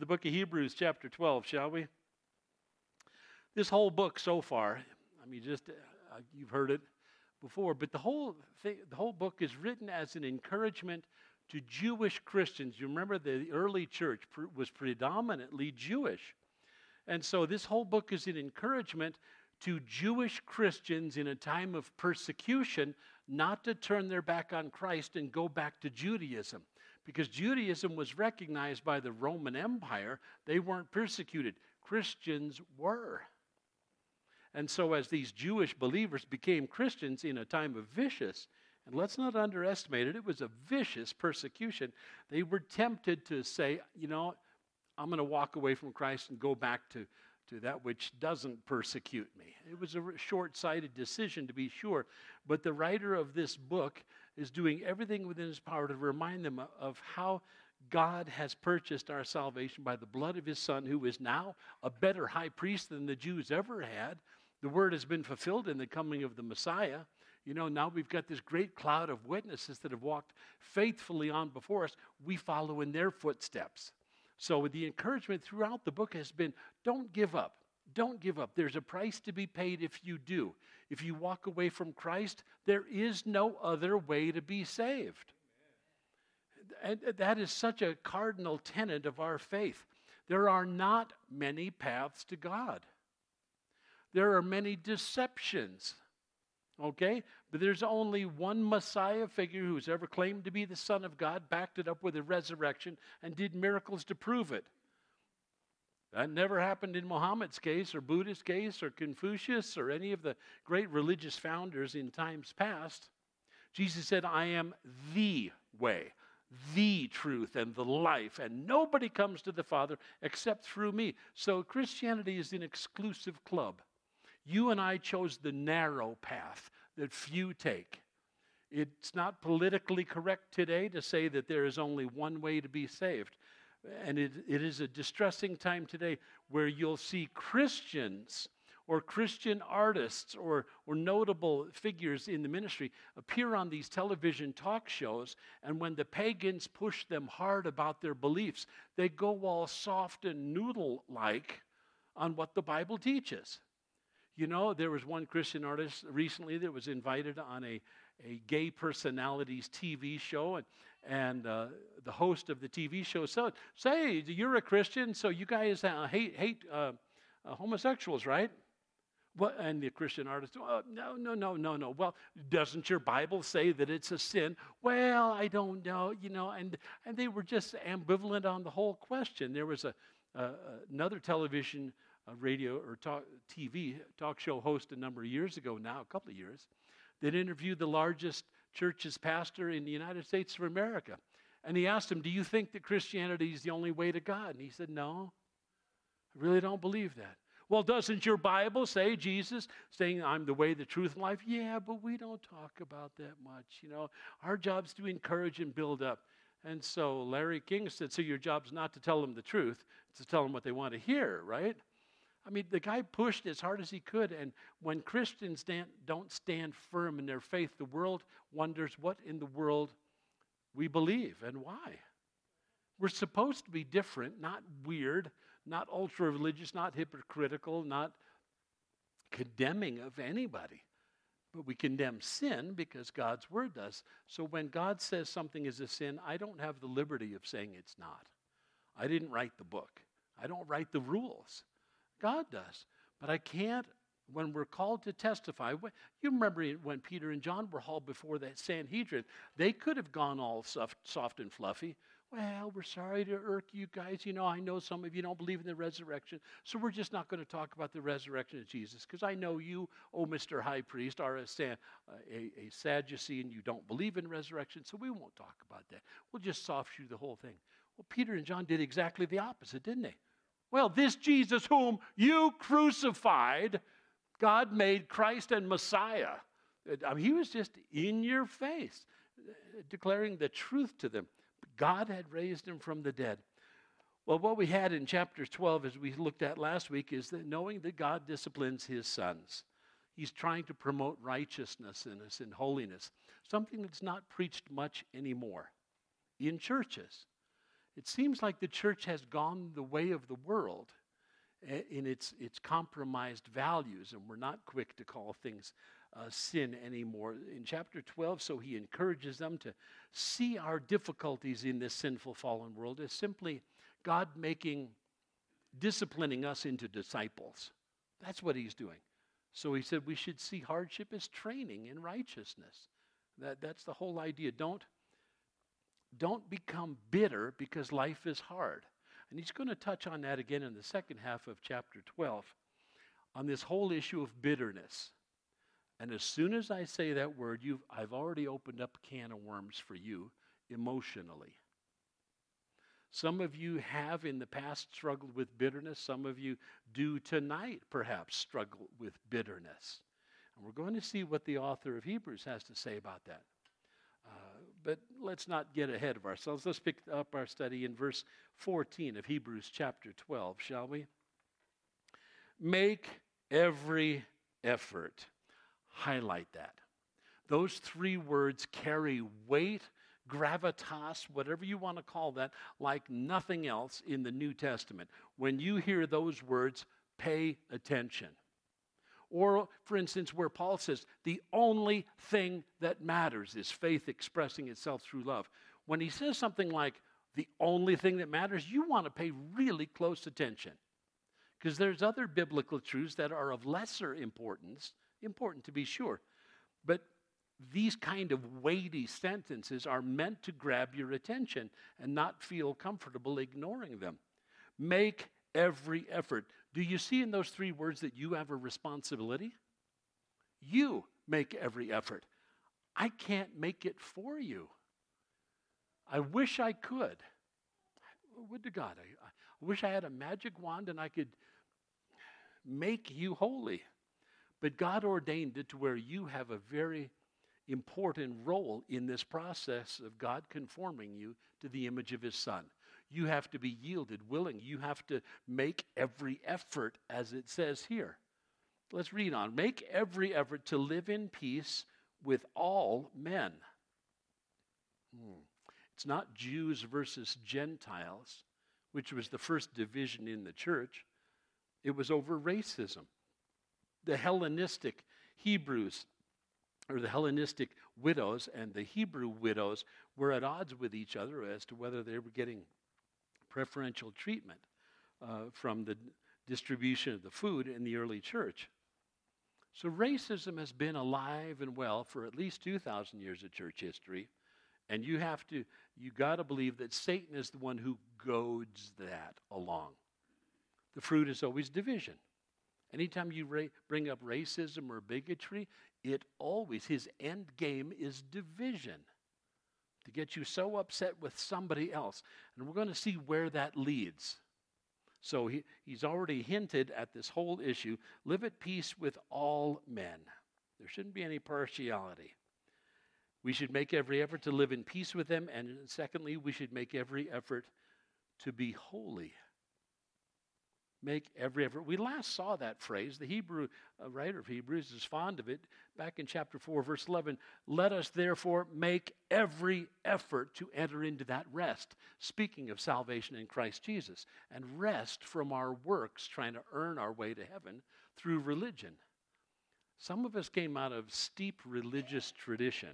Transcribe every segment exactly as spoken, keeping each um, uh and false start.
book of Hebrews, chapter twelve, shall we? This whole book so far, I mean, just uh, you've heard it before, but the whole thing, the whole book is written as an encouragement to Jewish Christians. You remember the early church pr- was predominantly Jewish. And so this whole book is an encouragement to Jewish Christians in a time of persecution not to turn their back on Christ and go back to Judaism. Because Judaism was recognized by the Roman Empire. They weren't persecuted. Christians were. And so as these Jewish believers became Christians in a time of vicious, and let's not underestimate it, it was a vicious persecution. They were tempted to say, you know, I'm going to walk away from Christ and go back to, to that which doesn't persecute me. It was a short-sighted decision, to be sure. But the writer of this book is doing everything within his power to remind them of how God has purchased our salvation by the blood of his Son, who is now a better high priest than the Jews ever had. The word has been fulfilled in the coming of the Messiah. You know, now we've got this great cloud of witnesses that have walked faithfully on before us. We follow in their footsteps. So the encouragement throughout the book has been, don't give up. Don't give up. There's a price to be paid if you do. If you walk away from Christ, there is no other way to be saved. And that is such a cardinal tenet of our faith. There are not many paths to God. There are many deceptions. Okay? But there's only one Messiah figure who's ever claimed to be the Son of God, backed it up with a resurrection, and did miracles to prove it. That never happened in Muhammad's case, or Buddha's case, or Confucius, or any of the great religious founders in times past. Jesus said, I am the way, the truth, and the life, and nobody comes to the Father except through me. So Christianity is an exclusive club. You and I chose the narrow path that few take. It's not politically correct today to say that there is only one way to be saved. And it, it is a distressing time today where you'll see Christians or Christian artists or, or notable figures in the ministry appear on these television talk shows, and when the pagans push them hard about their beliefs, they go all soft and noodle-like on what the Bible teaches. You know, there was one Christian artist recently that was invited on a, a gay personalities T V show, and, and uh, the host of the T V show said, say, you're a Christian, so you guys uh, hate, hate uh, uh, homosexuals, right? What? And the Christian artist, oh, no, no, no, no, no. Well, doesn't your Bible say that it's a sin? Well, I don't know, you know, and, and they were just ambivalent on the whole question. There was a uh, another television a radio or talk, T V talk show host a number of years ago now, a couple of years, that interviewed the largest church's pastor in the United States of America. And he asked him, do you think that Christianity is the only way to God? And he said, no, I really don't believe that. Well, doesn't your Bible say Jesus saying, I'm the way, the truth, and life? Yeah, but we don't talk about that much. You know, our job's to encourage and build up. And so Larry King said, so your job's not to tell them the truth, it's to tell them what they want to hear, right? I mean, the guy pushed as hard as he could, and when Christians stand, don't stand firm in their faith, the world wonders what in the world we believe and why. We're supposed to be different, not weird, not ultra-religious, not hypocritical, not condemning of anybody. But we condemn sin because God's word does. So when God says something is a sin, I don't have the liberty of saying it's not. I didn't write the book. I don't write the rules. God does. But I can't, when we're called to testify, you remember when Peter and John were hauled before that Sanhedrin, they could have gone all soft, soft and fluffy. Well, we're sorry to irk you guys. You know, I know some of you don't believe in the resurrection, so we're just not going to talk about the resurrection of Jesus, because I know you, oh, Mister High Priest, are a, a, a Sadducee and you don't believe in resurrection, so we won't talk about that. We'll just soft shoe the whole thing. Well, Peter and John did exactly the opposite, didn't they? Well, this Jesus whom you crucified, God made Christ and Messiah. I mean, he was just in your face, declaring the truth to them. God had raised him from the dead. Well, what we had in chapter twelve, as we looked at last week, is that knowing that God disciplines his sons. He's trying to promote righteousness in us and holiness, something that's not preached much anymore in churches. It seems like the church has gone the way of the world in its, its compromised values, and we're not quick to call things uh, sin anymore. In chapter twelve, so he encourages them to see our difficulties in this sinful, fallen world as simply God making, disciplining us into disciples. That's what he's doing. So he said we should see hardship as training in righteousness. That, that's the whole idea. Don't, don't become bitter because life is hard. And he's going to touch on that again in the second half of chapter twelve, on this whole issue of bitterness. And as soon as I say that word, you've, I've already opened up a can of worms for you emotionally. Some of you have in the past struggled with bitterness. Some of you do tonight perhaps struggle with bitterness. And we're going to see what the author of Hebrews has to say about that. Uh, but let's not get ahead of ourselves. Let's pick up our study in verse fourteen of Hebrews chapter twelve, shall we? Make every effort. Highlight that. Those three words carry weight, gravitas, whatever you want to call that, like nothing else in the New Testament. When you hear those words, pay attention. Or, for instance, where Paul says, the only thing that matters is faith expressing itself through love. When he says something like, the only thing that matters, you want to pay really close attention. Because there's other biblical truths that are of lesser importance, important to be sure. But these kind of weighty sentences are meant to grab your attention and not feel comfortable ignoring them. Make every effort. Do you see in those three words that you have a responsibility? You make every effort. I can't make it for you. I wish I could. Would to God, I, I wish I had a magic wand and I could make you holy. But God ordained it to where you have a very important role in this process of God conforming you to the image of his Son. You have to be yielded, willing. You have to make every effort, as it says here. Let's read on. Make every effort to live in peace with all men. Hmm. It's not Jews versus Gentiles, which was the first division in the church. It was over racism. The Hellenistic Hebrews, or the Hellenistic widows and the Hebrew widows were at odds with each other as to whether they were getting preferential treatment uh, from the distribution of the food in the early church. So racism has been alive and well for at least two thousand years of church history, and you have to, you got to believe that Satan is the one who goads that along. The fruit is always division. Anytime you ra- bring up racism or bigotry, it always, his end game is division. To get you so upset with somebody else. And we're going to see where that leads. So he, he's already hinted at this whole issue. Live at peace with all men. There shouldn't be any partiality. We should make every effort to live in peace with them. And secondly, we should make every effort to be holy. Make every effort. We last saw that phrase. The Hebrew uh, writer of Hebrews is fond of it. Back in chapter four, verse eleven, let us therefore make every effort to enter into that rest. Speaking of salvation in Christ Jesus. And rest from our works, trying to earn our way to heaven through religion. Some of us came out of steep religious tradition.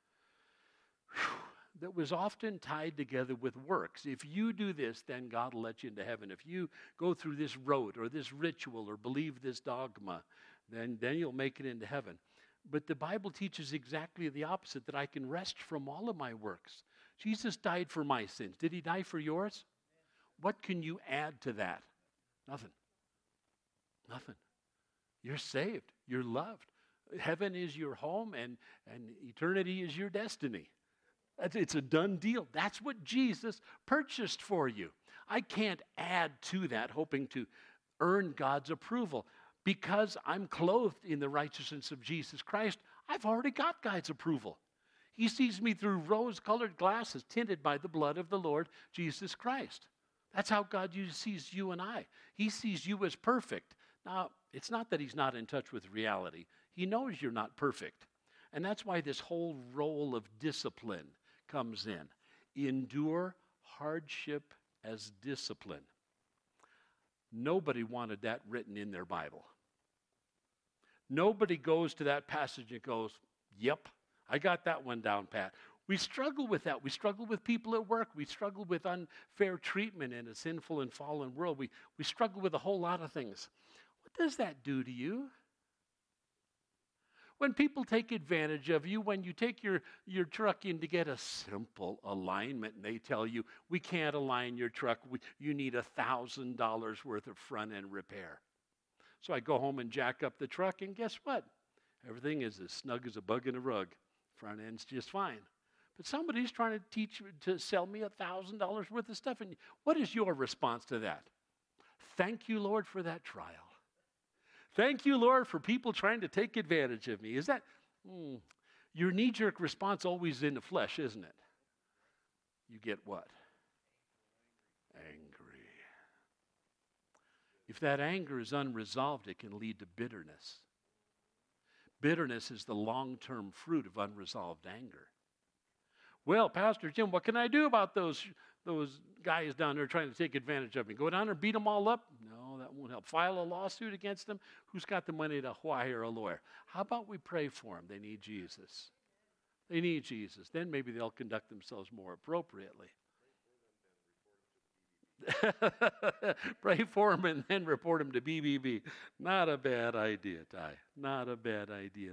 Whew. That was often tied together with works. If you do this, then God will let you into heaven. If you go through this road or this ritual or believe this dogma, then, then you'll make it into heaven. But the Bible teaches exactly the opposite, that I can rest from all of my works. Jesus died for my sins. Did he die for yours? What can you add to that? Nothing. Nothing. You're saved. You're loved. Heaven is your home, and, and eternity is your destiny. It's a done deal. That's what Jesus purchased for you. I can't add to that hoping to earn God's approval. Because I'm clothed in the righteousness of Jesus Christ, I've already got God's approval. He sees me through rose-colored glasses tinted by the blood of the Lord Jesus Christ. That's how God sees you and I. He sees you as perfect. Now, it's not that he's not in touch with reality. He knows you're not perfect. And that's why this whole role of discipline comes in. Endure hardship as discipline. Nobody wanted that written in their Bible. Nobody goes to that passage and goes, yep, I got that one down pat. We struggle with that. We struggle with people at work. We struggle with unfair treatment in a sinful and fallen world. We, we struggle with a whole lot of things. What does that do to you? When people take advantage of you, when you take your, your truck in to get a simple alignment and they tell you, we can't align your truck, we, you need one thousand dollars worth of front-end repair. So I go home and jack up the truck, and guess what? Everything is as snug as a bug in a rug. Front end's just fine. But somebody's trying to teach to sell me one thousand dollars worth of stuff. And what is your response to that? Thank you, Lord, for that trial. Thank you, Lord, for people trying to take advantage of me. Is that hmm, your knee-jerk response always in the flesh, isn't it? You get what? Angry. If that anger is unresolved, it can lead to bitterness. Bitterness is the long-term fruit of unresolved anger. Well, Pastor Jim, what can I do about those, those guys down there trying to take advantage of me? Go down there and beat them all up? No, that won't help. File a lawsuit against them? Who's got the money to hire a lawyer? How about we pray for them? They need Jesus. They need Jesus. Then maybe they'll conduct themselves more appropriately. Pray for them and then report them to B B B. Not a bad idea, Ty. Not a bad idea.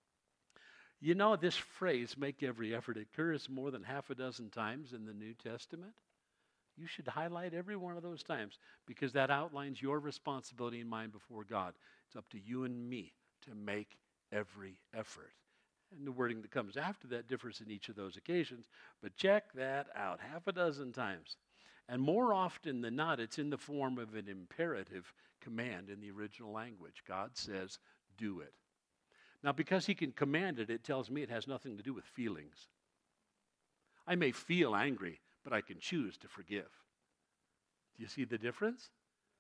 You know, this phrase, make every effort, occurs more than half a dozen times in the New Testament. You should highlight every one of those times because that outlines your responsibility and mine before God. It's up to you and me to make every effort. And the wording that comes after that differs in each of those occasions, but check that out half a dozen times. And more often than not, it's in the form of an imperative command in the original language. God says, do it. Now, because he can command it, it tells me it has nothing to do with feelings. I may feel angry, but I can choose to forgive. Do you see the difference?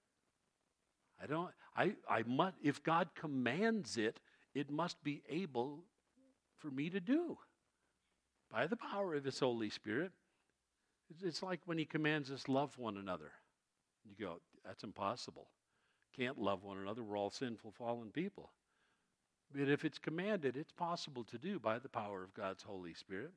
I don't, I, I must, if God commands it, it must be able for me to do by the power of his Holy Spirit. It's, it's like when he commands us love one another. You go, that's impossible. Can't love one another. We're all sinful, fallen people. But if it's commanded, it's possible to do by the power of God's Holy Spirit.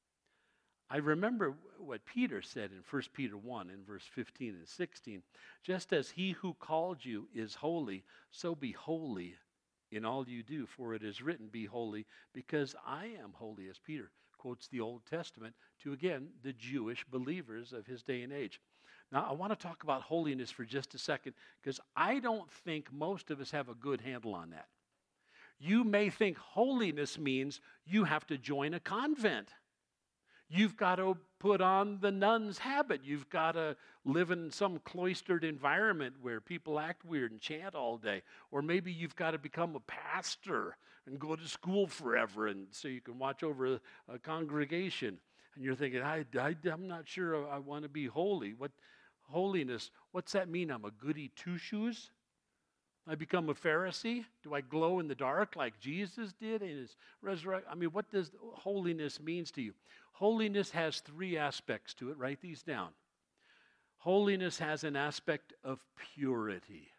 I remember what Peter said in First Peter one in verse fifteen and sixteen. Just as he who called you is holy, so be holy in all you do. For it is written, be holy, because I am holy, as Peter quotes the Old Testament to, again, the Jewish believers of his day and age. Now, I want to talk about holiness for just a second, because I don't think most of us have a good handle on that. You may think holiness means you have to join a convent. You've got to put on the nun's habit. You've got to live in some cloistered environment where people act weird and chant all day. Or maybe you've got to become a pastor and go to school forever and so you can watch over a, a congregation. And you're thinking, I, I, I'm not sure I want to be holy. What holiness, what's that mean? I'm a goody two-shoes? I become a Pharisee? Do I glow in the dark like Jesus did in his resurrection? I mean, what does holiness means to you? Holiness has three aspects to it. Write these down. Holiness has an aspect of purity.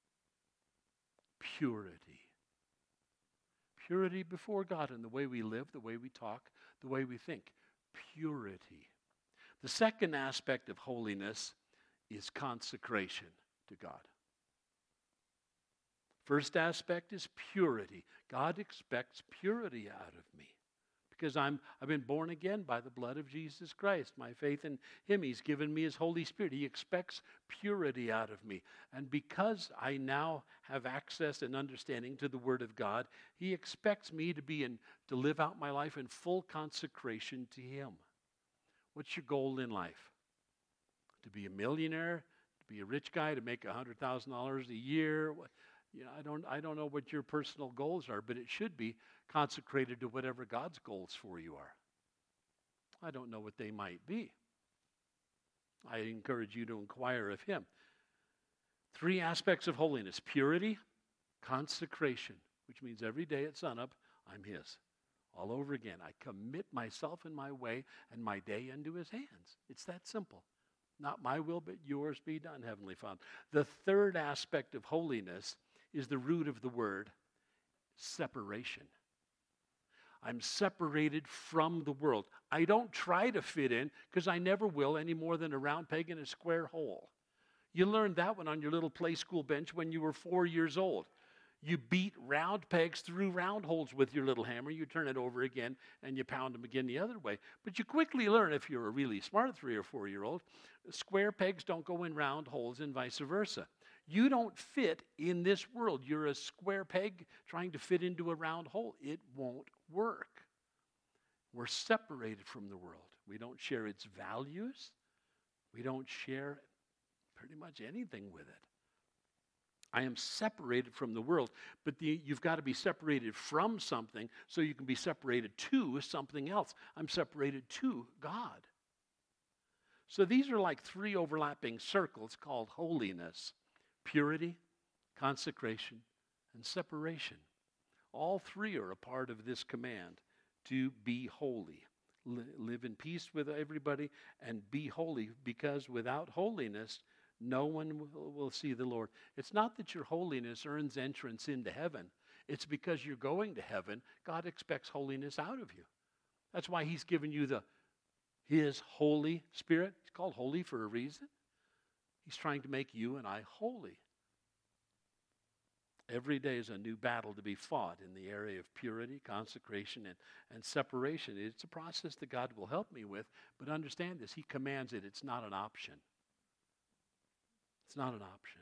Purity. Purity before God in the way we live, the way we talk, the way we think. Purity. The second aspect of holiness is consecration to God. First aspect is purity. God expects purity out of me because I'm, I've been born again by the blood of Jesus Christ. My faith in him, he's given me his Holy Spirit. He expects purity out of me. And because I now have access and understanding to the Word of God, he expects me to be in, to live out my life in full consecration to him. What's your goal in life? To be a millionaire? To be a rich guy? To make one hundred thousand dollars a year? What? You know, I don't, I don't know what your personal goals are, but it should be consecrated to whatever God's goals for you are. I don't know what they might be. I encourage you to inquire of him. Three aspects of holiness: purity, consecration, which means every day at sunup, I'm his. All over again. I commit myself and my way and my day into his hands. It's that simple. Not my will, but yours be done, Heavenly Father. The third aspect of holiness is the root of the word, separation. I'm separated from the world. I don't try to fit in because I never will any more than a round peg in a square hole. You learned that one on your little play school bench when you were four years old. You beat round pegs through round holes with your little hammer. You turn it over again and you pound them again the other way. But you quickly learn, if you're a really smart three or four year old, square pegs don't go in round holes and vice versa. You don't fit in this world. You're a square peg trying to fit into a round hole. It won't work. We're separated from the world. We don't share its values. We don't share pretty much anything with it. I am separated from the world, but the, you've got to be separated from something so you can be separated to something else. I'm separated to God. So these are like three overlapping circles called holiness: purity, consecration, and separation. All three are a part of this command to be holy. L- live in peace with everybody and be holy, because without holiness, no one will, will see the Lord. It's not that your holiness earns entrance into heaven. It's because you're going to heaven. God expects holiness out of you. That's why he's given you the his Holy Spirit. It's called holy for a reason. He's trying to make you and I holy. Every day is a new battle to be fought in the area of purity, consecration, and, and separation. It's a process that God will help me with, but understand this, he commands it. It's not an option. It's not an option.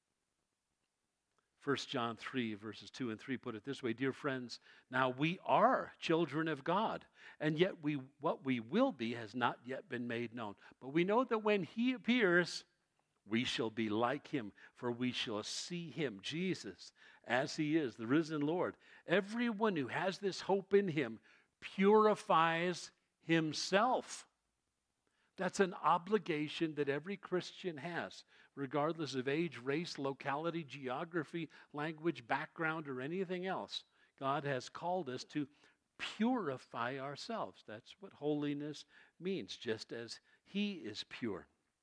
First John three, verses two and three put it this way: dear friends, now we are children of God, and yet we what we will be has not yet been made known. But we know that when he appears, we shall be like him, for we shall see him, Jesus, as he is, the risen Lord. Everyone who has this hope in him purifies himself. That's an obligation that every Christian has, regardless of age, race, locality, geography, language, background, or anything else. God has called us to purify ourselves. That's what holiness means, just as he is pure.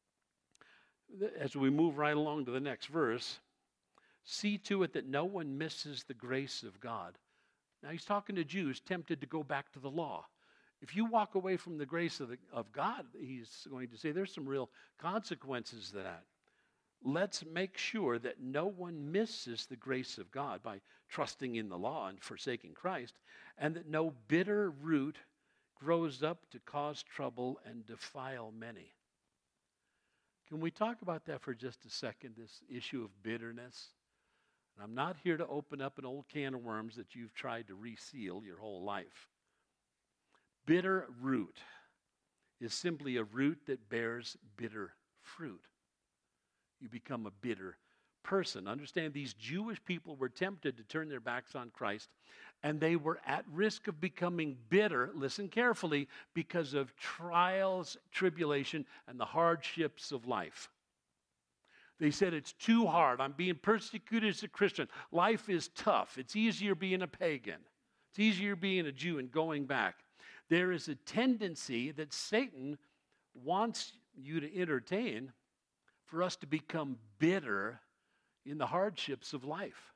As we move right along to the next verse, see to it that no one misses the grace of God. Now he's talking to Jews tempted to go back to the law. If you walk away from the grace of, the, of God, he's going to say there's some real consequences to that. Let's make sure that no one misses the grace of God by trusting in the law and forsaking Christ, and that no bitter root grows up to cause trouble and defile many. Can we talk about that for just a second, this issue of bitterness? And I'm not here to open up an old can of worms that you've tried to reseal your whole life. Bitter root is simply a root that bears bitter fruit. You become a bitter person. Understand, these Jewish people were tempted to turn their backs on Christ, and they were at risk of becoming bitter, listen carefully, because of trials, tribulation, and the hardships of life. They said, it's too hard. I'm being persecuted as a Christian. Life is tough. It's easier being a pagan. It's easier being a Jew and going back. There is a tendency that Satan wants you to entertain for us to become bitter in the hardships of life.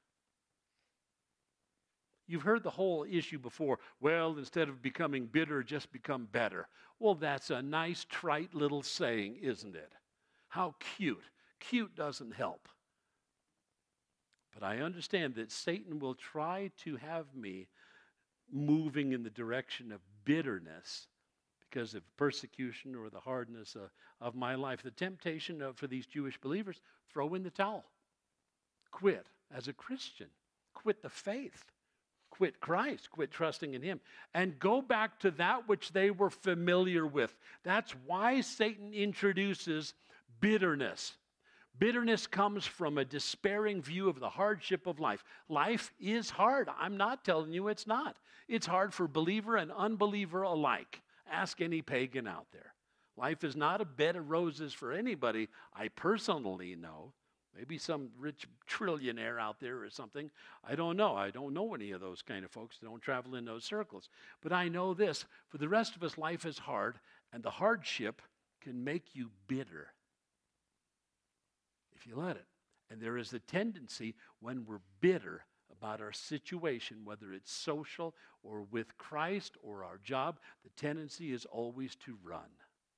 You've heard the whole issue before. Well, instead of becoming bitter, just become better. Well, that's a nice, trite little saying, isn't it? How cute. Cute doesn't help. But I understand that Satan will try to have me moving in the direction of bitterness because of persecution or the hardness uh, of my life. The temptation uh, for these Jewish believers, throw in the towel. Quit as a Christian. Quit the faith. Quit Christ. Quit trusting in him. And go back to that which they were familiar with. That's why Satan introduces bitterness. Bitterness comes from a despairing view of the hardship of life. Life is hard. I'm not telling you it's not. It's hard for believer and unbeliever alike. Ask any pagan out there. Life is not a bed of roses for anybody I personally know. Maybe some rich trillionaire out there or something. I don't know. I don't know any of those kind of folks. They don't travel in those circles. But I know this. For the rest of us, life is hard, and the hardship can make you bitter. if you let it. And there is a tendency when we're bitter about our situation, whether it's social or with Christ or our job, the tendency is always to run.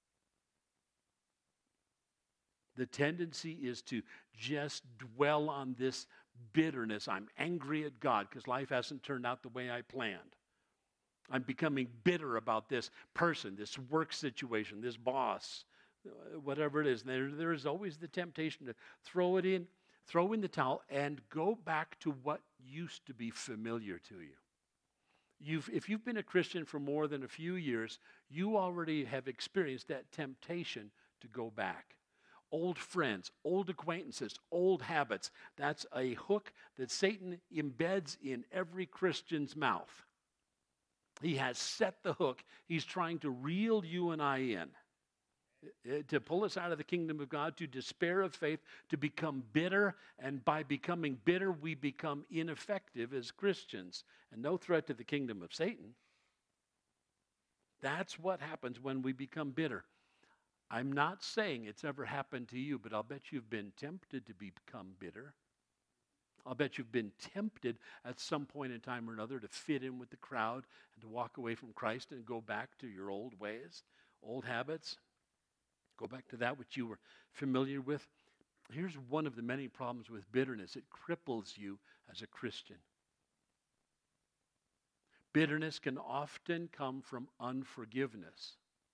The tendency is to just dwell on this bitterness. I'm angry at God because life hasn't turned out the way I planned. I'm becoming bitter about this person, this work situation, this boss, whatever it is. There, there is always the temptation to throw it in, throw in the towel, and go back to what used to be familiar to you. You've, if you've been a Christian for more than a few years, you already have experienced that temptation to go back. Old friends, old acquaintances, old habits. That's a hook that Satan embeds in every Christian's mouth. He has set the hook. He's trying to reel you and I in, to pull us out of the kingdom of God, to despair of faith, to become bitter. And by becoming bitter, we become ineffective as Christians. And no threat to the kingdom of Satan. That's what happens when we become bitter. I'm not saying it's ever happened to you, but I'll bet you've been tempted to become bitter. I'll bet you've been tempted at some point in time or another to fit in with the crowd and to walk away from Christ and go back to your old ways, old habits. Go back to that which you were familiar with. Here's one of the many problems with bitterness. It cripples you as a Christian. Bitterness can often come from unforgiveness,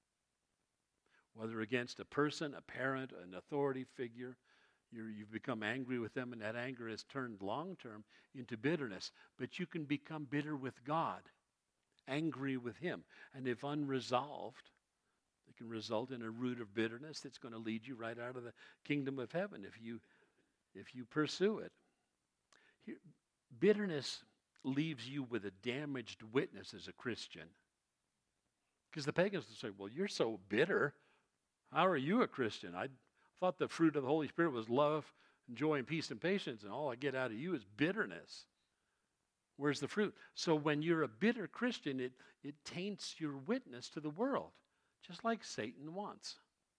whether against a person, a parent, an authority figure. You're, you've become angry with them, and that anger has turned long-term into bitterness. But you can become bitter with God, angry with Him. And if unresolved, it can result in a root of bitterness that's going to lead you right out of the kingdom of heaven if you, if you pursue it. Here, bitterness leaves you with a damaged witness as a Christian. Because the pagans will say, well, you're so bitter. How are you a Christian? I thought the fruit of the Holy Spirit was love, and joy, and peace, and patience, and all I get out of you is bitterness. Where's the fruit? So when you're a bitter Christian, it, it taints your witness to the world, just like Satan wants.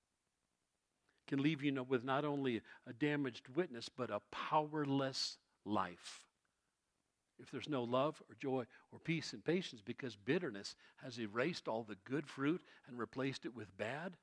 It can leave you with not only a damaged witness, but a powerless life. If there's no love or joy or peace and patience, because bitterness has erased all the good fruit and replaced it with bad,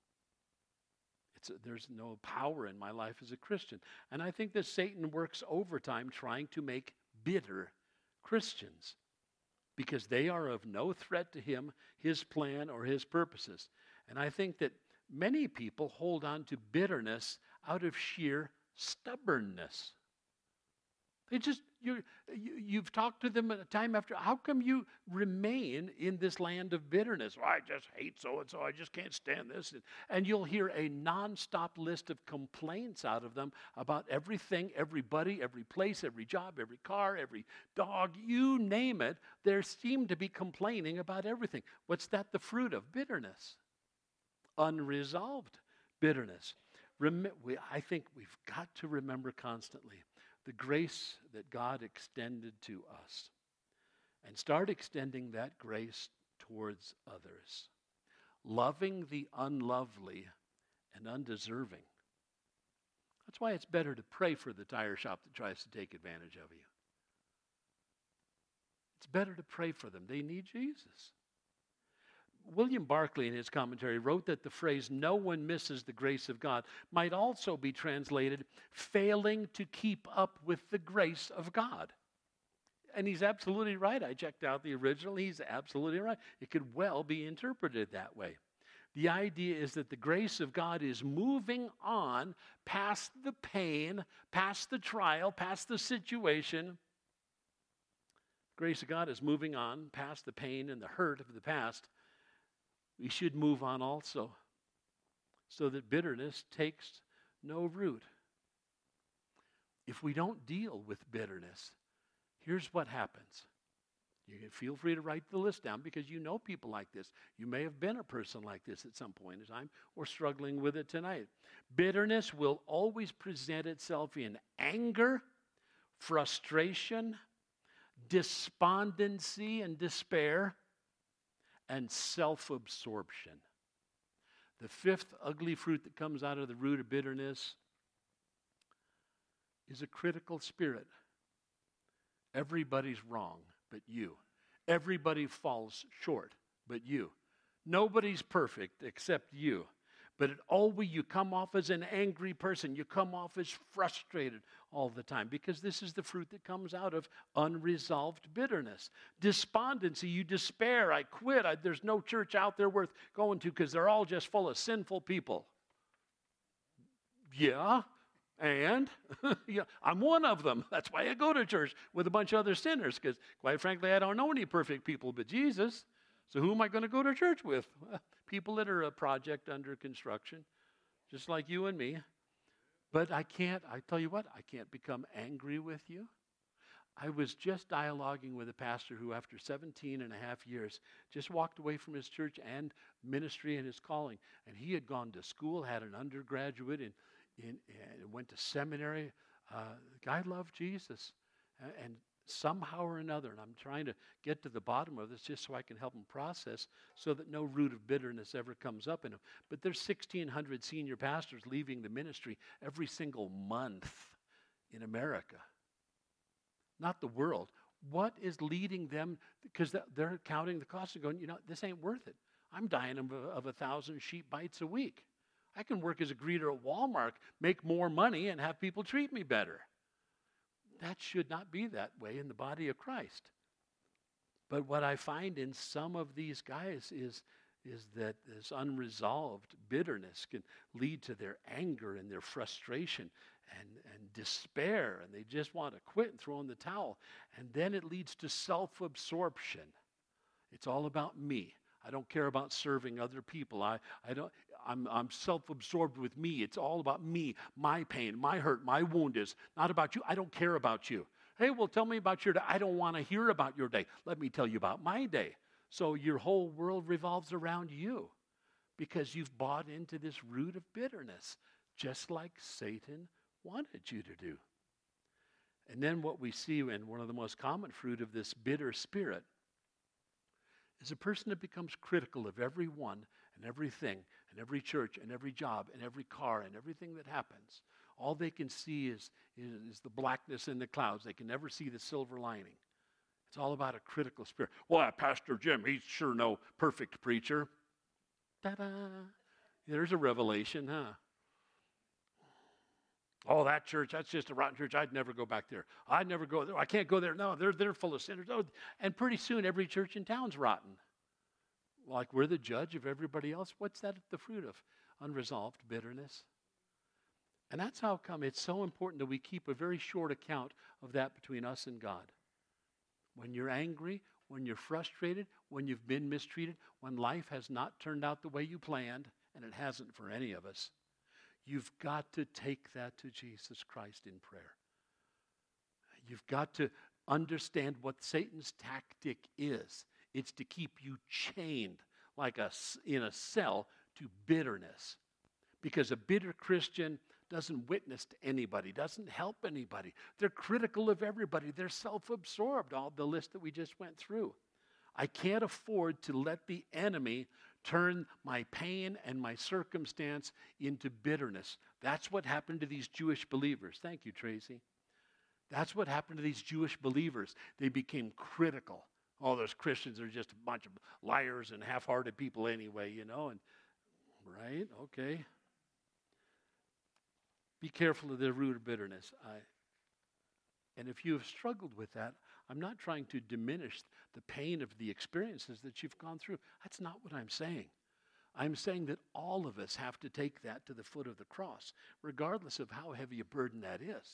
It's, there's no power in my life as a Christian. And I think that Satan works overtime trying to make bitter Christians because they are of no threat to him, his plan, or his purposes. And I think that many people hold on to bitterness out of sheer stubbornness. They just, you, you, you've talked to them time after, how come you remain in this land of bitterness? Well, I just hate so-and-so, I just can't stand this. And you'll hear a nonstop list of complaints out of them about everything, everybody, every place, every job, every car, every dog, you name it. They seem to be complaining about everything. What's that? The fruit of bitterness. Unresolved bitterness. Rem- we, I think we've got to remember constantly the grace that God extended to us, and start extending that grace towards others, loving the unlovely and undeserving. That's why it's better to pray for the tire shop that tries to take advantage of you. It's better to pray for them. They need Jesus. William Barclay, in his commentary, wrote that the phrase, no one misses the grace of God, might also be translated, failing to keep up with the grace of God. And he's absolutely right. I checked out the original. He's absolutely right. It could well be interpreted that way. The idea is that the grace of God is moving on past the pain, past the trial, past the situation. The grace of God is moving on past the pain and the hurt of the past. We should move on also so that bitterness takes no root. If we don't deal with bitterness, here's what happens. You can feel free to write the list down because you know people like this. You may have been a person like this at some point in time or struggling with it tonight. Bitterness will always present itself in anger, frustration, despondency, and despair, and self-absorption. The fifth ugly fruit that comes out of the root of bitterness is a critical spirit. Everybody's wrong but you. Everybody falls short but you. Nobody's perfect except you. But it always, you come off as an angry person. You come off as frustrated all the time because this is the fruit that comes out of unresolved bitterness. Despondency, you despair. I quit. I, there's no church out there worth going to because they're all just full of sinful people. Yeah, and yeah, I'm one of them. That's why I go to church with a bunch of other sinners because, quite frankly, I don't know any perfect people but Jesus. So who am I going to go to church with? Well, people that are a project under construction, just like you and me. But I can't, I tell you what, I can't become angry with you. I was just dialoguing with a pastor who, after seventeen and a half years, just walked away from his church and ministry and his calling. And he had gone to school, had an undergraduate, and, and, and went to seminary. Uh, the guy loved Jesus. And, and somehow or another, and I'm trying to get to the bottom of this just so I can help them process so that no root of bitterness ever comes up in them. But there's sixteen hundred senior pastors leaving the ministry every single month in America. Not the world. What is leading them? Because they're counting the cost and going, you know, this ain't worth it. I'm dying of a, of a thousand sheep bites a week. I can work as a greeter at Walmart, make more money, and have people treat me better. That should not be that way in the body of Christ. But what I find in some of these guys is, is that this unresolved bitterness can lead to their anger and their frustration and, and despair, and they just want to quit and throw in the towel. And then it leads to self-absorption. It's all about me. I don't care about serving other people. I, I don't, I'm, I'm self-absorbed with me. It's all about me, my pain, my hurt, my wound is not about you. I don't care about you. Hey, well, tell me about your day. I don't want to hear about your day. Let me tell you about my day. So your whole world revolves around you because you've bought into this root of bitterness, just like Satan wanted you to do. And then what we see in one of the most common fruit of this bitter spirit is a person that becomes critical of everyone and everything and every church and every job and every car and everything that happens. All they can see is, is, is the blackness in the clouds. They can never see the silver lining. It's all about a critical spirit. Well, Pastor Jim, he's sure no perfect preacher. Ta-da! There's a revelation, huh? Oh, that church, that's just a rotten church. I'd never go back there. I'd never go there. I can't go there. No, they're, they're full of sinners. Oh, and pretty soon, every church in town's rotten. Like we're the judge of everybody else. What's that the fruit of? Unresolved bitterness. And that's how come it's so important that we keep a very short account of that between us and God. When you're angry, when you're frustrated, when you've been mistreated, when life has not turned out the way you planned, and it hasn't for any of us, you've got to take that to Jesus Christ in prayer. You've got to understand what Satan's tactic is. It's to keep you chained like a, in a cell to bitterness. Because a bitter Christian doesn't witness to anybody, doesn't help anybody. They're critical of everybody. They're self-absorbed, all the list that we just went through. I can't afford to let the enemy turn my pain and my circumstance into bitterness. That's what happened to these Jewish believers. Thank you, Tracy. That's what happened to these Jewish believers. They became critical. All those Christians are just a bunch of liars and half-hearted people anyway, you know. And right? Okay. Be careful of the root of bitterness. I, and if you have struggled with that, I'm not trying to diminish the pain of the experiences that you've gone through. That's not what I'm saying. I'm saying that all of us have to take that to the foot of the cross, regardless of how heavy a burden that is.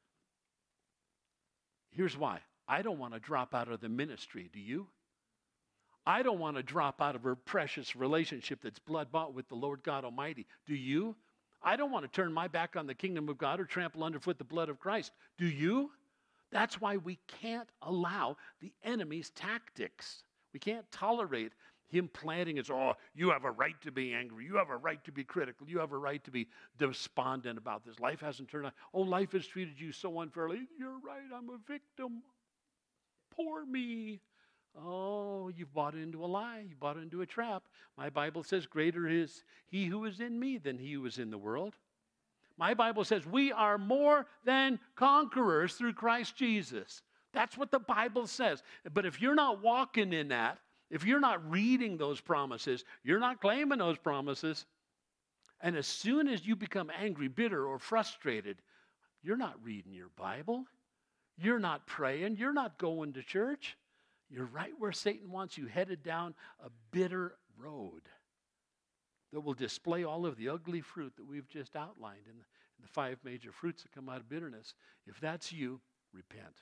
Here's why. I don't want to drop out of the ministry. Do you? I don't want to drop out of a precious relationship that's blood-bought with the Lord God Almighty. Do you? I don't want to turn my back on the kingdom of God or trample underfoot the blood of Christ. Do you? That's why we can't allow the enemy's tactics. We can't tolerate him planting his, oh, you have a right to be angry. You have a right to be critical. You have a right to be despondent about this. Life hasn't turned out. Oh, life has treated you so unfairly. You're right. I'm a victim. Poor me. Oh, you've bought into a lie. You bought into a trap. My Bible says, greater is he who is in me than he who is in the world. My Bible says we are more than conquerors through Christ Jesus. That's what the Bible says. But if you're not walking in that, if you're not reading those promises, you're not claiming those promises. And as soon as you become angry, bitter, or frustrated, you're not reading your Bible. You're not praying. You're not going to church. You're right where Satan wants you, headed down a bitter road that will display all of the ugly fruit that we've just outlined in the, in the five major fruits that come out of bitterness. If that's you, repent.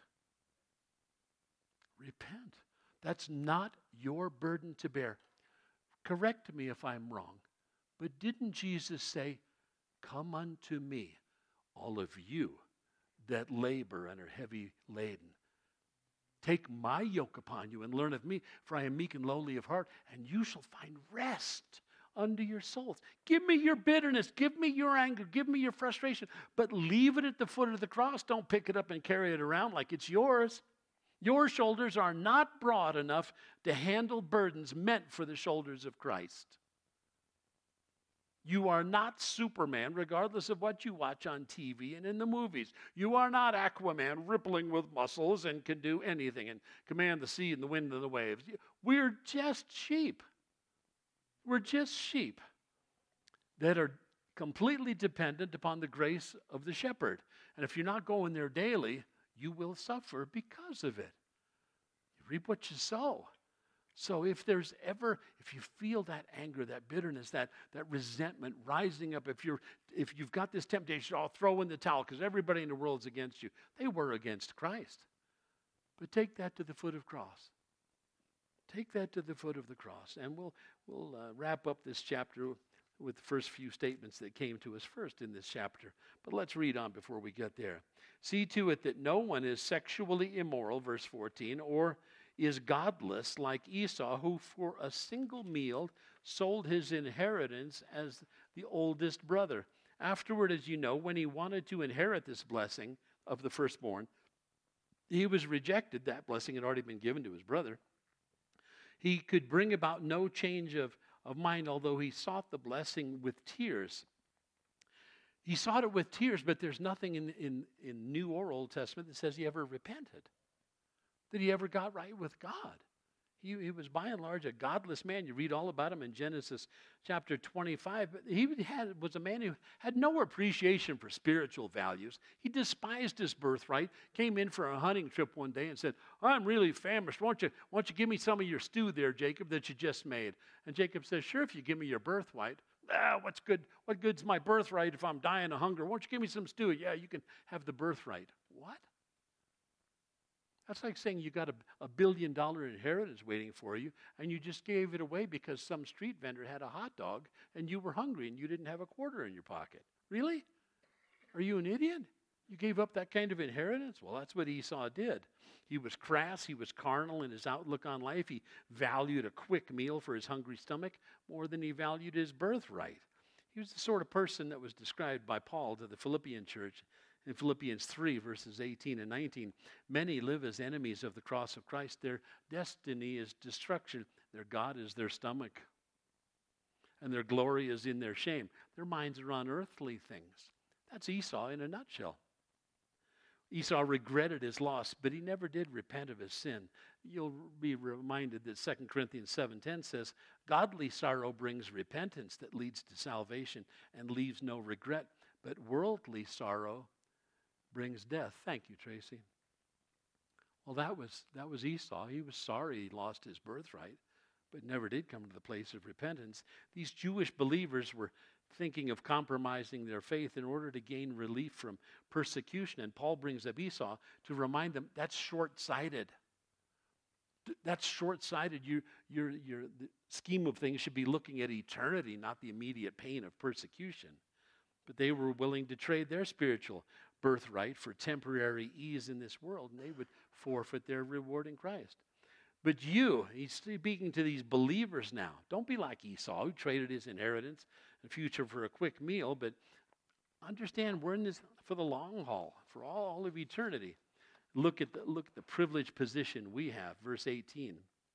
Repent. That's not your burden to bear. Correct me if I'm wrong, but didn't Jesus say, "Come unto me, all of you that labor and are heavy laden. Take my yoke upon you and learn of me, for I am meek and lowly of heart, and you shall find rest unto your souls." Give me your bitterness. Give me your anger. Give me your frustration. But leave it at the foot of the cross. Don't pick it up and carry it around like it's yours. Your shoulders are not broad enough to handle burdens meant for the shoulders of Christ. You are not Superman, regardless of what you watch on T V and in the movies. You are not Aquaman, rippling with muscles and can do anything and command the sea and the wind and the waves. We're just sheep. We're just sheep that are completely dependent upon the grace of the shepherd. And if you're not going there daily, you will suffer because of it. You reap what you sow. So if there's ever, if you feel that anger, that bitterness, that, that resentment rising up, if you're if you've got this temptation, I'll throw in the towel because everybody in the world's against you. They were against Christ. But take that to the foot of the cross. Take that to the foot of the cross. And we'll we'll uh, wrap up this chapter with the first few statements that came to us first in this chapter. But let's read on before we get there. See to it that no one is sexually immoral, verse fourteen, or is godless like Esau, who for a single meal sold his inheritance as the oldest brother. Afterward, as you know, when he wanted to inherit this blessing of the firstborn, he was rejected. That blessing had already been given to his brother. He could bring about no change of, of mind, although he sought the blessing with tears. He sought it with tears, but there's nothing in, in, in New or Old Testament that says he ever repented, that he ever got right with God. He, he was by and large a godless man. You read all about him in Genesis chapter twenty-five. But he had, was a man who had no appreciation for spiritual values. He despised his birthright, came in for a hunting trip one day and said, "I'm really famished. Why don't you, why don't you give me some of your stew there, Jacob, that you just made?" And Jacob says, "Sure, if you give me your birthright." "Ah, what's good? What good's my birthright if I'm dying of hunger? Why don't you give me some stew?" "Yeah, you can have the birthright." What? That's like saying you got a, a billion dollar inheritance waiting for you, and you just gave it away because some street vendor had a hot dog, and you were hungry, and you didn't have a quarter in your pocket. Really? Are you an idiot? You gave up that kind of inheritance? Well, that's what Esau did. He was crass. He was carnal in his outlook on life. He valued a quick meal for his hungry stomach more than he valued his birthright. He was the sort of person that was described by Paul to the Philippian church in Philippians three, verses eighteen and nineteen. Many live as enemies of the cross of Christ. Their destiny is destruction. Their God is their stomach. And their glory is in their shame. Their minds are on earthly things. That's Esau in a nutshell. Esau regretted his loss, but he never did repent of his sin. You'll be reminded that Second Corinthians seven ten says, "Godly sorrow brings repentance that leads to salvation and leaves no regret, but worldly sorrow brings death." Thank you, Tracy. Well, that was that was Esau. He was sorry he lost his birthright, but never did come to the place of repentance. These Jewish believers were thinking of compromising their faith in order to gain relief from persecution. And Paul brings up Esau to remind them that's short-sighted. That's short-sighted. You, your, your the scheme of things should be looking at eternity, not the immediate pain of persecution. But they were willing to trade their spiritual birthright for temporary ease in this world, and they would forfeit their reward in Christ. But you, he's speaking to these believers now. Don't be like Esau, who traded his inheritance and future for a quick meal, but understand we're in this for the long haul, for all of eternity. Look at the, look at the privileged position we have. Verse eighteen.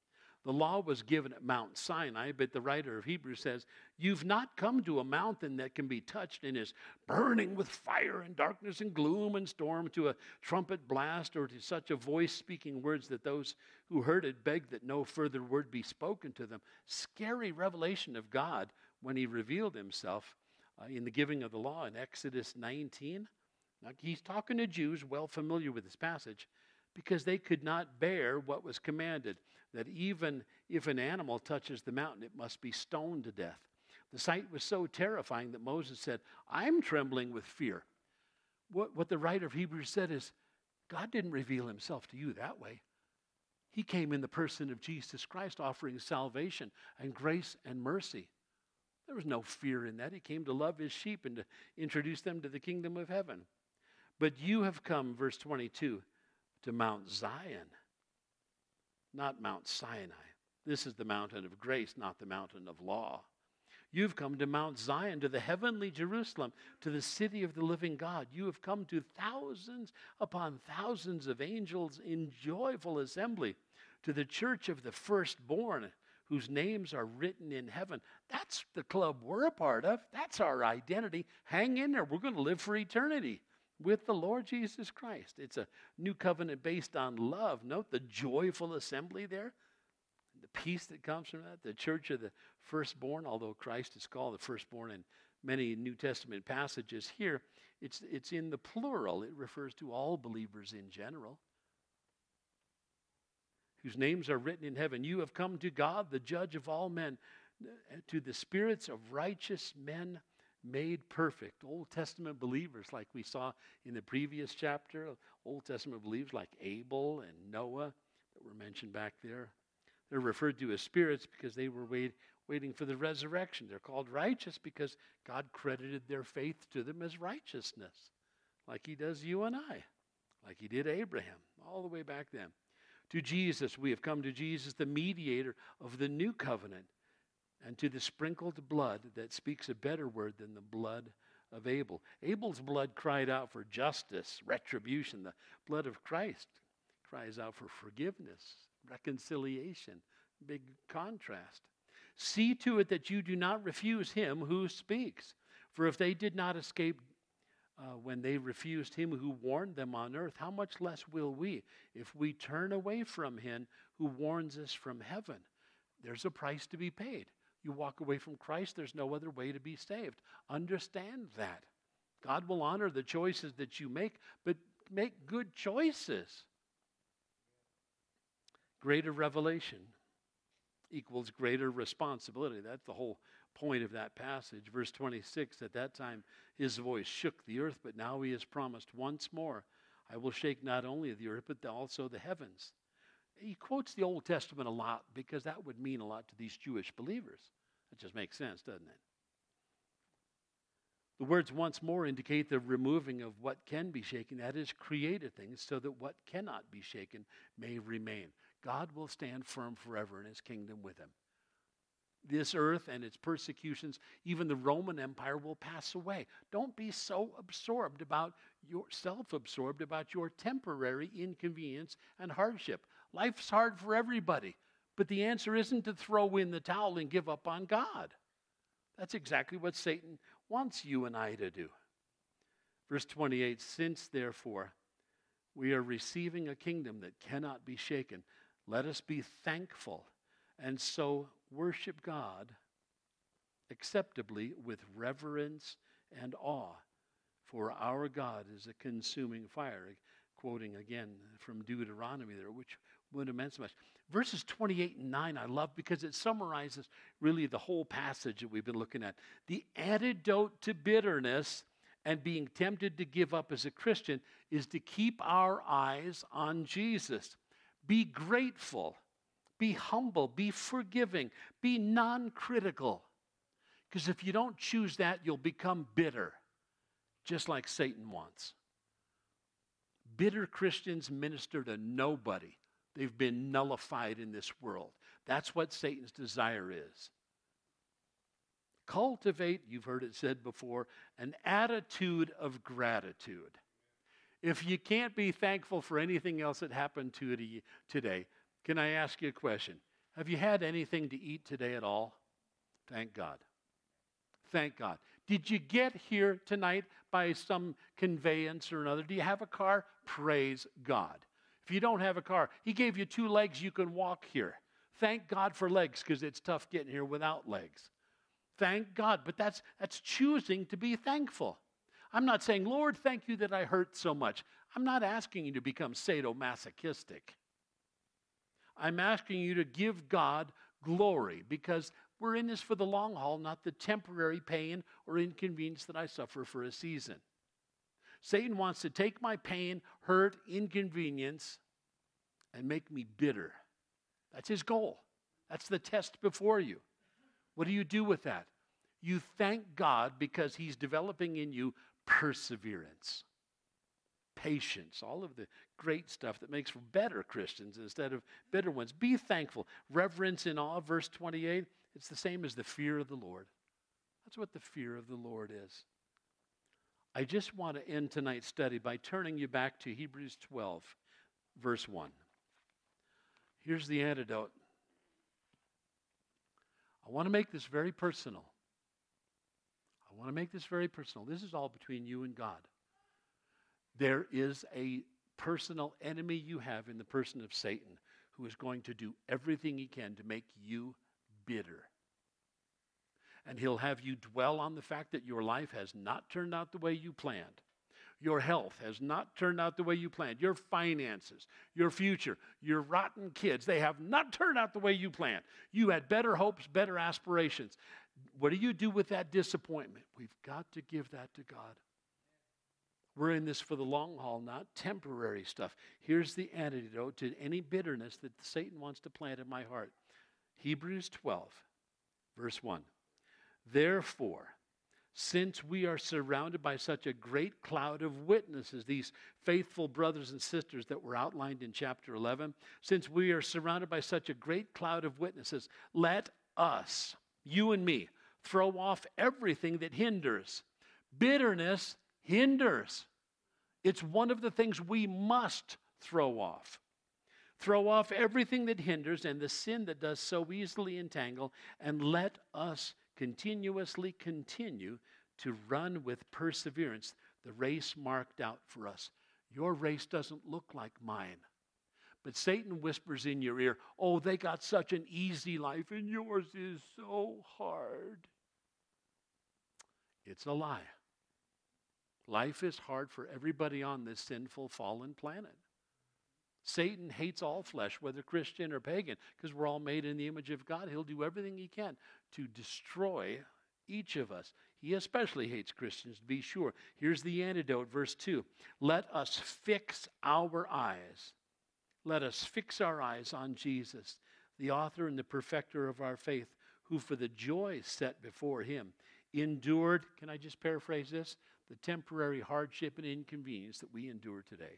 The law was given at Mount Sinai, but the writer of Hebrews says, you've not come to a mountain that can be touched and is burning with fire and darkness and gloom and storm, to a trumpet blast, or to such a voice speaking words that those who heard it begged that no further word be spoken to them. Scary revelation of God when he revealed himself uh, in the giving of the law in Exodus nineteen. Now, he's talking to Jews well familiar with this passage, because they could not bear what was commanded, that even if an animal touches the mountain, it must be stoned to death. The sight was so terrifying that Moses said, I'm trembling with fear. What, what the writer of Hebrews said is, God didn't reveal himself to you that way. He came in the person of Jesus Christ, offering salvation and grace and mercy. There was no fear in that. He came to love his sheep and to introduce them to the kingdom of heaven. But you have come, verse twenty-two, to Mount Zion, not Mount Sinai. This is the mountain of grace, not the mountain of law. You've come to Mount Zion, to the heavenly Jerusalem, to the city of the living God. You have come to thousands upon thousands of angels in joyful assembly, to the church of the firstborn, whose names are written in heaven. That's the club we're a part of. That's our identity. Hang in there. We're going to live for eternity with the Lord Jesus Christ. It's a new covenant based on love. Note the joyful assembly there, the peace that comes from that, the church of the firstborn, although Christ is called the firstborn in many New Testament passages here, it's, it's in the plural. It refers to all believers in general, whose names are written in heaven. You have come to God, the judge of all men, to the spirits of righteous men made perfect. Old Testament believers, like we saw in the previous chapter, Old Testament believers like Abel and Noah that were mentioned back there. They're referred to as spirits because they were wait, waiting for the resurrection. They're called righteous because God credited their faith to them as righteousness, like he does you and I, like he did Abraham, all the way back then. To Jesus, we have come to Jesus, the mediator of the new covenant, and to the sprinkled blood that speaks a better word than the blood of Abel. Abel's blood cried out for justice, retribution. The blood of Christ cries out for forgiveness, reconciliation. Big contrast. See to it that you do not refuse him who speaks. For if they did not escape uh, when they refused him who warned them on earth, how much less will we if we turn away from him who warns us from heaven? There's a price to be paid. You walk away from Christ, there's no other way to be saved. Understand that. God will honor the choices that you make, but make good choices. Greater revelation equals greater responsibility. That's the whole point of that passage. Verse twenty-six, at that time his voice shook the earth, but now he has promised once more, I will shake not only the earth, but also the heavens. He quotes the Old Testament a lot because that would mean a lot to these Jewish believers. It just makes sense, doesn't it? The words once more indicate the removing of what can be shaken, that is, created things, so that what cannot be shaken may remain. God will stand firm forever in his kingdom with him. This earth and its persecutions, even the Roman Empire, will pass away. Don't be so absorbed about your self-absorbed about your temporary inconvenience and hardship. Life's hard for everybody, but the answer isn't to throw in the towel and give up on God. That's exactly what Satan wants you and I to do. Verse twenty-eight, since therefore we are receiving a kingdom that cannot be shaken, let us be thankful and so worship God acceptably with reverence and awe. For our God is a consuming fire. Quoting again from Deuteronomy there, which would have meant so much. Verses twenty-eight and nine I love because it summarizes really the whole passage that we've been looking at. The antidote to bitterness and being tempted to give up as a Christian is to keep our eyes on Jesus. Be grateful. Be humble. Be forgiving. Be non-critical. Because if you don't choose that, you'll become bitter, just like Satan wants. Bitter Christians minister to nobody. They've been nullified in this world. That's what Satan's desire is. Cultivate, you've heard it said before, an attitude of gratitude. If you can't be thankful for anything else that happened to you today, can I ask you a question? Have you had anything to eat today at all? Thank God. Thank God. Did you get here tonight by some conveyance or another? Do you have a car? Praise God. If you don't have a car, He gave you two legs, you can walk here. Thank God for legs, because it's tough getting here without legs. Thank God. But that's, that's choosing to be thankful. I'm not saying, Lord, thank you that I hurt so much. I'm not asking you to become sadomasochistic. I'm asking you to give God glory, because we're in this for the long haul, not the temporary pain or inconvenience that I suffer for a season. Satan wants to take my pain, hurt, inconvenience, and make me bitter. That's his goal. That's the test before you. What do you do with that? You thank God because He's developing in you perseverance, patience, all of the great stuff that makes for better Christians instead of bitter ones. Be thankful. Reverence and awe, verse twenty-eight, it's the same as the fear of the Lord. That's what the fear of the Lord is. I just want to end tonight's study by turning you back to Hebrews twelve, verse one. Here's the antidote. I want to make this very personal. I want to make this very personal. This is all between you and God. There is a personal enemy you have in the person of Satan, who is going to do everything he can to make you bitter. And he'll have you dwell on the fact that your life has not turned out the way you planned. Your health has not turned out the way you planned. Your finances, your future, your rotten kids, they have not turned out the way you planned. You had better hopes, better aspirations. What do you do with that disappointment? We've got to give that to God. We're in this for the long haul, not temporary stuff. Here's the antidote to any bitterness that Satan wants to plant in my heart. Hebrews twelve, verse one. Therefore, since we are surrounded by such a great cloud of witnesses, these faithful brothers and sisters that were outlined in chapter eleven, since we are surrounded by such a great cloud of witnesses, let us, you and me, throw off everything that hinders. Bitterness hinders. It's one of the things we must throw off. Throw off everything that hinders and the sin that does so easily entangle, and let us continuously continue to run with perseverance the race marked out for us. Your race doesn't look like mine. But Satan whispers in your ear, oh, they got such an easy life and yours is so hard. It's a lie. Life is hard for everybody on this sinful, fallen planet. Satan hates all flesh, whether Christian or pagan, because we're all made in the image of God. He'll do everything he can to destroy each of us. He especially hates Christians, to be sure. Here's the antidote, verse two. Let us fix our eyes. Let us fix our eyes on Jesus, the author and the perfecter of our faith, who for the joy set before him endured, can I just paraphrase this? The temporary hardship and inconvenience that we endure today.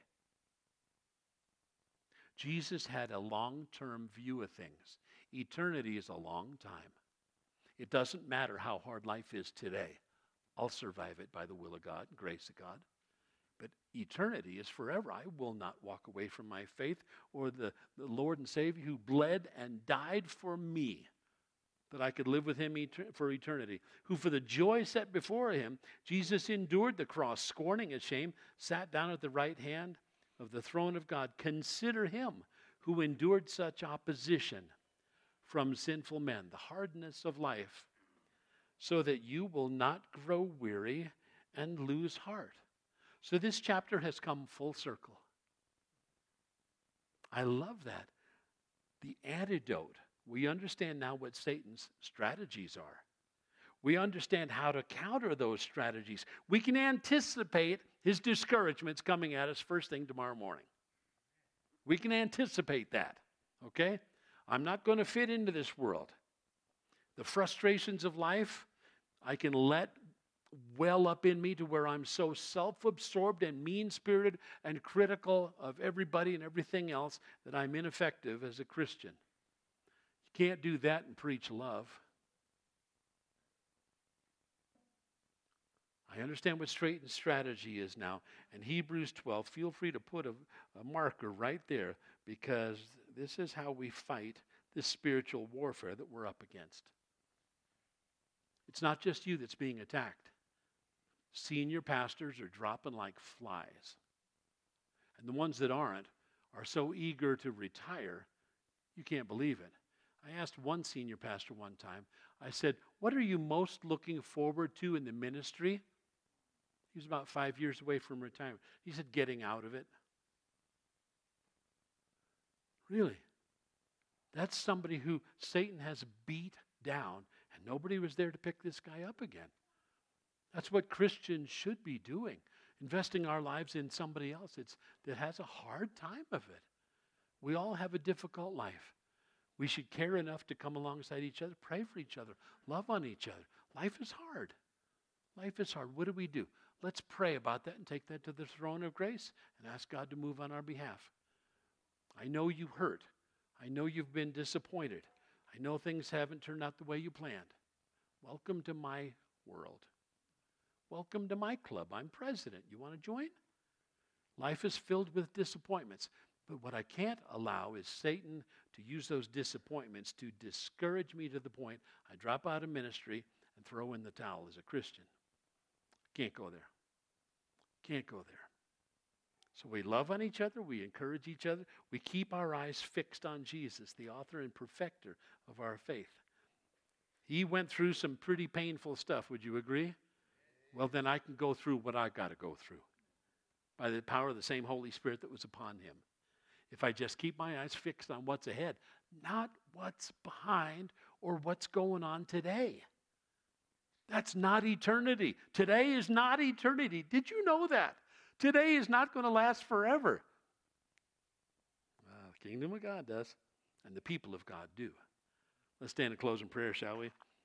Jesus had a long-term view of things. Eternity is a long time. It doesn't matter how hard life is today. I'll survive it by the will of God, grace of God. But eternity is forever. I will not walk away from my faith or the, the Lord and Savior who bled and died for me, that I could live with him et- for eternity, who for the joy set before him, Jesus endured the cross, scorning its shame, sat down at the right hand of the throne of God. Consider him who endured such opposition from sinful men, the hardness of life, so that you will not grow weary and lose heart. So this chapter has come full circle. I love that. The antidote. We understand now what Satan's strategies are. We understand how to counter those strategies. We can anticipate his discouragements coming at us first thing tomorrow morning. We can anticipate that, okay? I'm not going to fit into this world. The frustrations of life, I can let well up in me to where I'm so self-absorbed and mean-spirited and critical of everybody and everything else that I'm ineffective as a Christian. You can't do that and preach love. I understand what Satan's strategy is now. And Hebrews twelve, feel free to put a, a marker right there, because this is how we fight this spiritual warfare that we're up against. It's not just you that's being attacked. Senior pastors are dropping like flies. And the ones that aren't are so eager to retire, you can't believe it. I asked one senior pastor one time, I said, what are you most looking forward to in the ministry? He was about five years away from retirement. He said, getting out of it. Really? That's somebody who Satan has beat down, and nobody was there to pick this guy up again. That's what Christians should be doing, investing our lives in somebody else it's, that has a hard time of it. We all have a difficult life. We should care enough to come alongside each other, pray for each other, love on each other. Life is hard. Life is hard. What do we do? Let's pray about that and take that to the throne of grace and ask God to move on our behalf. I know you hurt. I know you've been disappointed. I know things haven't turned out the way you planned. Welcome to my world. Welcome to my club. I'm president. You want to join? Life is filled with disappointments. But what I can't allow is Satan to use those disappointments to discourage me to the point I drop out of ministry and throw in the towel as a Christian. Can't go there. Can't go there. So we love on each other. We encourage each other. We keep our eyes fixed on Jesus, the author and perfecter of our faith. He went through some pretty painful stuff. Would you agree? Well, then I can go through what I got to go through by the power of the same Holy Spirit that was upon him. If I just keep my eyes fixed on what's ahead, not what's behind or what's going on today. That's not eternity. Today is not eternity. Did you know that? Today is not going to last forever. Well, the kingdom of God does, and the people of God do. Let's stand and close in prayer, shall we?